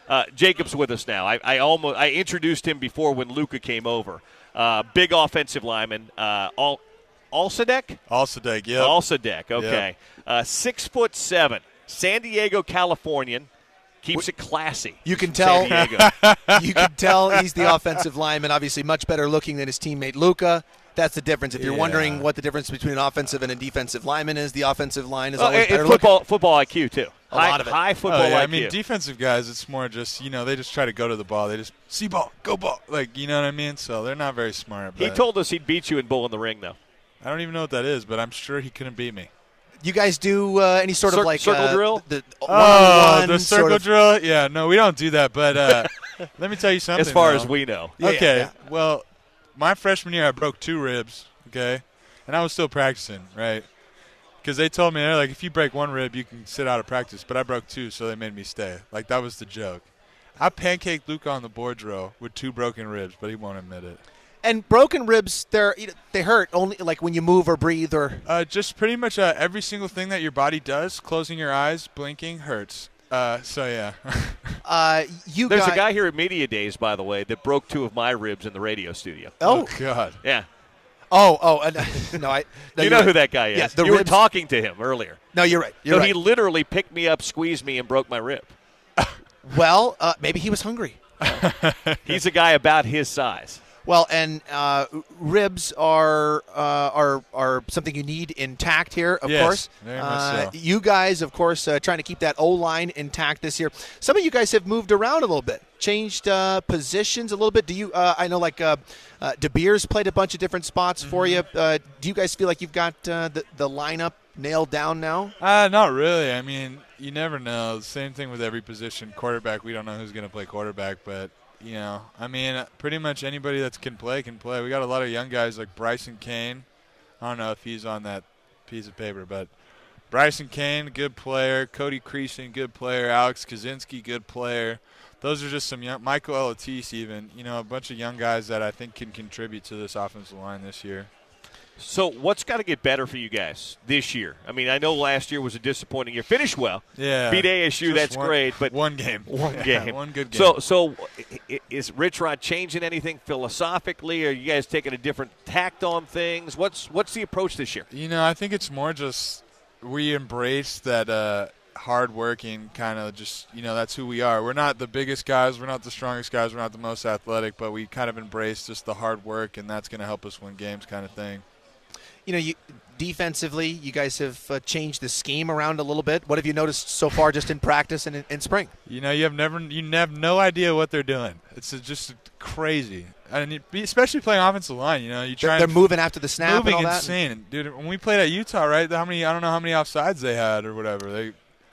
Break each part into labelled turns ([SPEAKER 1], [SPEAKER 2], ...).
[SPEAKER 1] Jacob's with us now. I introduced him before when Luka came over. Big offensive lineman. Alsadek?
[SPEAKER 2] Alsadek, yeah.
[SPEAKER 1] Alsadek, okay.
[SPEAKER 2] Yep.
[SPEAKER 1] 6'7", San Diego Californian. Keeps it classy.
[SPEAKER 3] You can tell.
[SPEAKER 1] San Diego.
[SPEAKER 3] You can tell he's the offensive lineman. Obviously, much better looking than his teammate Luka. That's the difference. If you're wondering what the difference between an offensive and a defensive lineman is, the offensive line is always better
[SPEAKER 1] looking. Football IQ too.
[SPEAKER 3] A lot of it.
[SPEAKER 1] High football IQ.
[SPEAKER 2] I mean, defensive guys, it's more just they just try to go to the ball. They just see ball, go ball, you know what I mean. So they're not very smart.
[SPEAKER 1] He told us he'd beat you in Bull in the Ring, though.
[SPEAKER 2] I don't even know what that is, but I'm sure he couldn't beat me.
[SPEAKER 3] You guys do any sort of
[SPEAKER 1] circle drill?
[SPEAKER 3] The
[SPEAKER 2] circle drill? Yeah, no, we don't do that. But let me tell you something.
[SPEAKER 1] As far as we know.
[SPEAKER 2] Okay, well, my freshman year I broke 2 ribs, okay? And I was still practicing, right? Because they told me, they're like, if you break 1 rib, you can sit out of practice. But I broke 2, so they made me stay. Like, that was the joke. I pancaked Luke on the board drill with 2 broken ribs, but he won't admit it.
[SPEAKER 3] And broken ribs, they hurt only like when you move or breathe or
[SPEAKER 2] just pretty much every single thing that your body does, closing your eyes, blinking, hurts. So yeah.
[SPEAKER 1] There's a guy here at Media Days, by the way, that broke 2 of my ribs in the radio studio.
[SPEAKER 2] Oh God.
[SPEAKER 1] Yeah.
[SPEAKER 3] No,
[SPEAKER 1] you know who that guy is.
[SPEAKER 3] Yeah,
[SPEAKER 1] you were talking to him earlier.
[SPEAKER 3] No, you're right.
[SPEAKER 1] He literally picked me up, squeezed me, and broke my rib.
[SPEAKER 3] Well, maybe he was hungry.
[SPEAKER 1] He's a guy about his size.
[SPEAKER 3] Well, and ribs are something you need intact here, of course.
[SPEAKER 2] Very much so.
[SPEAKER 3] You guys, of course, trying to keep that O-line intact this year. Some of you guys have moved around a little bit, changed positions a little bit. Do you? I know, De Beers played a bunch of different spots for you. Do you guys feel like you've got the lineup nailed down now?
[SPEAKER 2] Not really. I mean, you never know. Same thing with every position. Quarterback, we don't know who's going to play quarterback, but. I mean, pretty much anybody that can play can play. We got a lot of young guys like Bryson Kane. I don't know if he's on that piece of paper, but Bryson Kane, good player. Cody Creason, good player. Alex Kaczynski, good player. Those are just some young – Michael Elatis even. A bunch of young guys that I think can contribute to this offensive line this year.
[SPEAKER 1] So what's got to get better for you guys this year? I mean, I know last year was a disappointing year. Finished well.
[SPEAKER 2] Yeah.
[SPEAKER 1] Beat ASU, that's great. But
[SPEAKER 2] one game.
[SPEAKER 1] One game.
[SPEAKER 2] One good game.
[SPEAKER 1] So is Rich Rod changing anything philosophically? Are you guys taking a different tact on things? What's the approach this year?
[SPEAKER 2] I think it's more just we embrace that hard-working kind of just, that's who we are. We're not the biggest guys. We're not the strongest guys. We're not the most athletic, but we kind of embrace just the hard work, and that's going to help us win games kind of thing.
[SPEAKER 3] Defensively, you guys have changed the scheme around a little bit. What have you noticed so far just in practice and in spring?
[SPEAKER 2] You have no idea what they're doing. It's just crazy. And especially playing offensive line,
[SPEAKER 3] They're moving after the snap
[SPEAKER 2] moving
[SPEAKER 3] and all that.
[SPEAKER 2] Insane. Dude, when we played at Utah, right, I don't know how many offsides they had or whatever.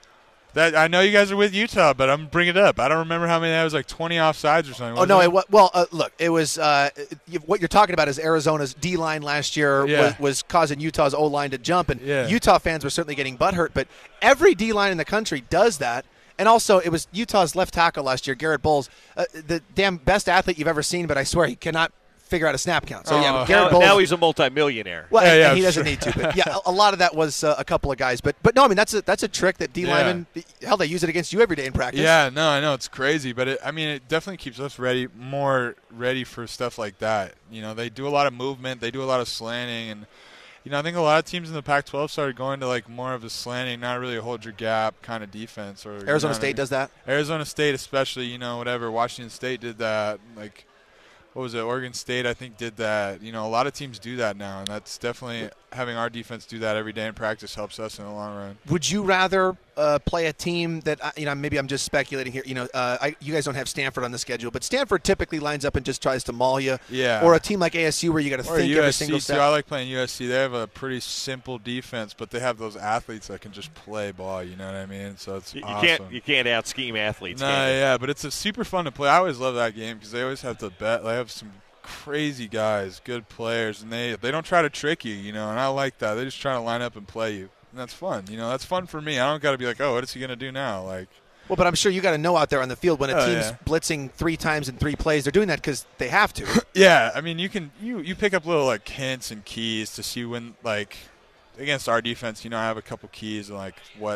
[SPEAKER 2] I know you guys are with Utah, but I'm going to bring it up. I don't remember how many. That was like 20 offsides or something.
[SPEAKER 3] Look, it was what you're talking about is Arizona's D-line last year was causing Utah's O-line to jump, and Utah fans were certainly getting butthurt. But every D-line in the country does that. And also, it was Utah's left tackle last year, Garrett Bowles, the damn best athlete you've ever seen, but I swear he cannot figure out a snap count. So Garrett Bowles,
[SPEAKER 1] now he's a multimillionaire.
[SPEAKER 3] Well, and he doesn't need to. But a lot of that was a couple of guys. But no, I mean that's a trick that D linemen, hell, they use it against you every day in practice.
[SPEAKER 2] Yeah, no, I know it's crazy, but it definitely keeps us more ready for stuff like that. They do a lot of movement, they do a lot of slanting, and I think a lot of teams in the Pac-12 started going to more of a slanting, not really a hold your gap kind of defense. Or
[SPEAKER 3] Arizona State does that.
[SPEAKER 2] Arizona State especially, whatever. Washington State did that. What was it? Oregon State, I think, did that. A lot of teams do that now, and that's definitely having our defense do that every day in practice helps us in the long run.
[SPEAKER 3] Would you rather play a team that, maybe I'm just speculating here. You guys don't have Stanford on the schedule, but Stanford typically lines up and just tries to maul you.
[SPEAKER 2] Yeah.
[SPEAKER 3] Or a team like ASU where you got to think
[SPEAKER 2] USC
[SPEAKER 3] every single step.
[SPEAKER 2] Too. I like playing USC. They have a pretty simple defense, but they have those athletes that can just play ball. You know what I mean? So it's awesome.
[SPEAKER 1] You can't out scheme athletes.
[SPEAKER 2] No, yeah, but it's a super fun to play. I always love that game because they always have to bet. They have some crazy guys, good players, and they don't try to trick you, and I like that. They just try to line up and play you, and that's fun. That's fun for me. I don't got to be like, oh, what is he going to do now? Well,
[SPEAKER 3] but I'm sure you got to know out there on the field when a team's blitzing 3 times in 3 plays, they're doing that because they have to.
[SPEAKER 2] Yeah, I mean, you pick up little hints and keys to see when against our defense, I have a couple keys and what.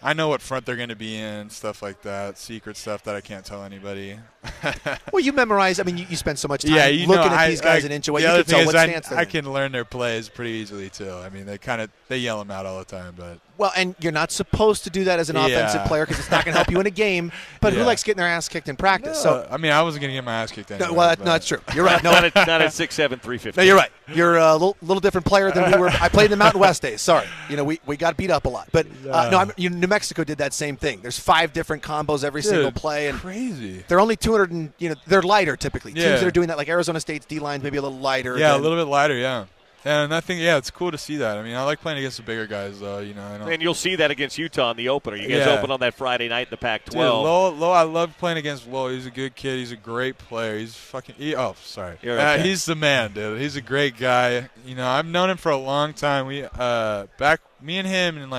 [SPEAKER 2] I know what front they're going to be in, stuff like that, secret stuff that I can't tell anybody.
[SPEAKER 3] Well, you memorize. I mean, you spend so much time looking at these guys an inch away. You can tell what stance they're in.
[SPEAKER 2] I can learn their plays pretty easily too. I mean, they yell them out all the time, but.
[SPEAKER 3] Well, and you're not supposed to do that as an offensive player because it's not going to help you in a game. But who likes getting their ass kicked in practice?
[SPEAKER 2] No, so I mean, I wasn't going to get my ass kicked anyway.
[SPEAKER 3] No, well, that's true. You're right. No,
[SPEAKER 1] not at 6'7", 350.
[SPEAKER 3] No, you're right. You're a little different player than we were. I played in the Mountain West days. Sorry, we got beat up a lot. But New Mexico did that same thing. There's 5 different combos every single play, and
[SPEAKER 2] crazy.
[SPEAKER 3] They're only 200, and they're lighter typically. Teams that are doing that, like Arizona State's D line's maybe a little lighter.
[SPEAKER 2] Yeah, a little bit lighter. Yeah. And I think, it's cool to see that. I mean, I like playing against the bigger guys, though.
[SPEAKER 1] And you'll see that against Utah in the opener. You guys open on that Friday night in the Pac-12.
[SPEAKER 2] Dude, Low, I love playing against Low. He's a good kid. He's a great player. He's sorry. He's the man, dude. He's a great guy. I've known him for a long time. Me and him in,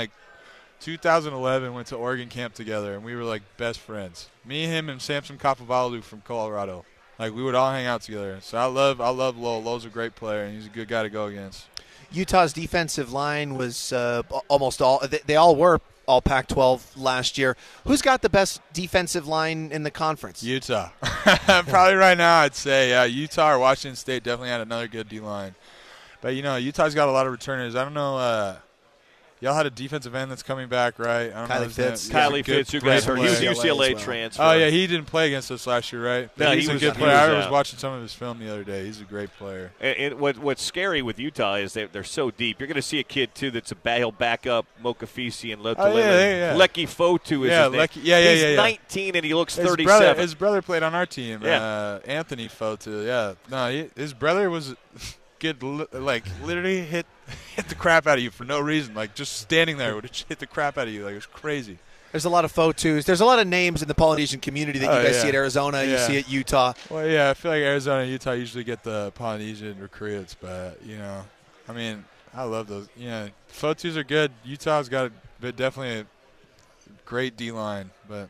[SPEAKER 2] 2011 went to Oregon camp together, and we were, best friends. Me, him, and Samson Kapavalu from Colorado. We would all hang out together. So I love Lowell. Lowell's a great player, and he's a good guy to go against.
[SPEAKER 3] Utah's defensive line was almost all – they all were all Pac-12 last year. Who's got the best defensive line in the conference?
[SPEAKER 2] Utah. Probably right now I'd say Utah or Washington State definitely had another good D-line. But, Utah's got a lot of returners. I don't know y'all had a defensive end that's coming back, right?
[SPEAKER 3] Kylie Fitz.
[SPEAKER 1] Kylie Fitz, who got hurt. He was UCLA transfer.
[SPEAKER 2] Oh, yeah, he didn't play against us last year, right? But he's a good player. I was watching some of his film the other day. He's a great player.
[SPEAKER 1] And what's scary with Utah is they're so deep. You're going to see a kid, too, he'll back up Mokafisi and Lecky Fotu is his name. He's 19 and he looks 37.
[SPEAKER 2] His brother played on our team, Anthony Fotu. Yeah. No, his brother was good, literally hit the crap out of you for no reason. Just standing there would hit the crap out of you. It was crazy.
[SPEAKER 3] There's a lot of Fotus. There's a lot of names in the Polynesian community that you guys see at Arizona. You see at Utah.
[SPEAKER 2] Well, yeah, I feel like Arizona and Utah usually get the Polynesian recruits, but, I mean, I love those. Fotus are good. Utah's got definitely a great D-line, but,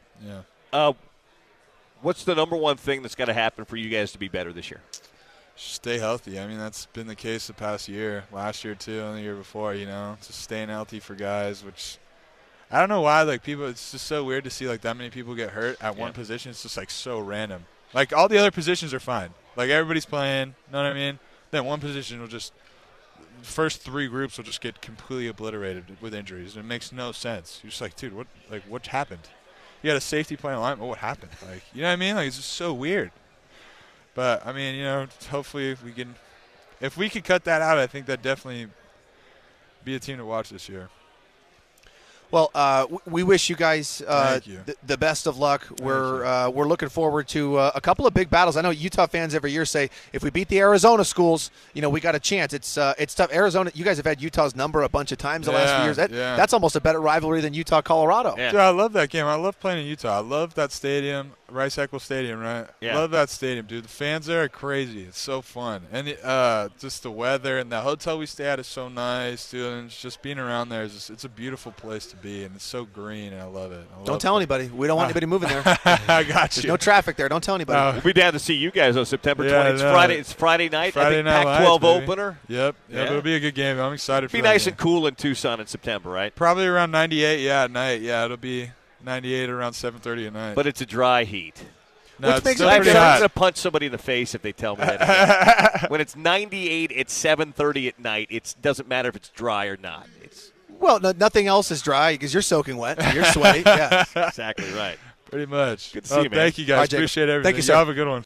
[SPEAKER 3] What's the number one thing that's got to happen for you guys to be better this year?
[SPEAKER 2] Stay healthy. I mean, that's been the case the past year, last year too, and the year before. Just staying healthy for guys. Which I don't know why. People, it's just so weird to see that many people get hurt at one position. It's just so random. All the other positions are fine. Everybody's playing. Know what I mean? Then one position will just first 3 groups will just get completely obliterated with injuries. It makes no sense. You're just dude, what happened? You had a safety playing line. What happened? You know what I mean? It's just so weird. But, I mean, hopefully if we could cut that out, I think that'd definitely be a team to watch this year.
[SPEAKER 3] Well, we wish you guys the best of luck. We're looking forward to a couple of big battles. I know Utah fans every year say if we beat the Arizona schools, we got a chance. It's tough. Arizona, you guys have had Utah's number a bunch of times the last few years. That's almost a better rivalry than Utah-Colorado.
[SPEAKER 2] Yeah. Dude, I love that game. I love playing in Utah. I love that stadium, Rice-Eccles Stadium, right? Yeah. Love that stadium, dude. The fans there are crazy. It's so fun. And just the weather and the hotel we stay at is so nice, dude. And just being around there it's a beautiful place to be, and it's so green, and I love it.
[SPEAKER 3] Don't tell anybody. We don't want anybody moving there.
[SPEAKER 2] I got you.
[SPEAKER 3] There's no traffic there. Don't tell anybody.
[SPEAKER 1] We'll be down to see you guys on September 20th. It's Friday night.
[SPEAKER 2] Friday night
[SPEAKER 1] Pac-12 opener.
[SPEAKER 2] Yep. It'll be a good game. I'm excited for it.
[SPEAKER 1] Be nice and cool in Tucson in September, right?
[SPEAKER 2] Probably around 98, at night. Yeah, it'll be 98 around 7:30 at night.
[SPEAKER 1] But it's a dry heat.
[SPEAKER 2] No,
[SPEAKER 1] which makes it pretty hot. I'm going to punch somebody in the face if they tell me that. When it's 98 at 7:30 at night, it doesn't matter if it's dry or not.
[SPEAKER 3] Well, nothing else is dry because you're soaking wet. You're sweaty. Yeah,
[SPEAKER 1] exactly right.
[SPEAKER 2] Pretty much.
[SPEAKER 1] Good to see you, man.
[SPEAKER 2] Thank you, guys. Appreciate everything.
[SPEAKER 3] Thank you, sir.
[SPEAKER 2] Have a good one.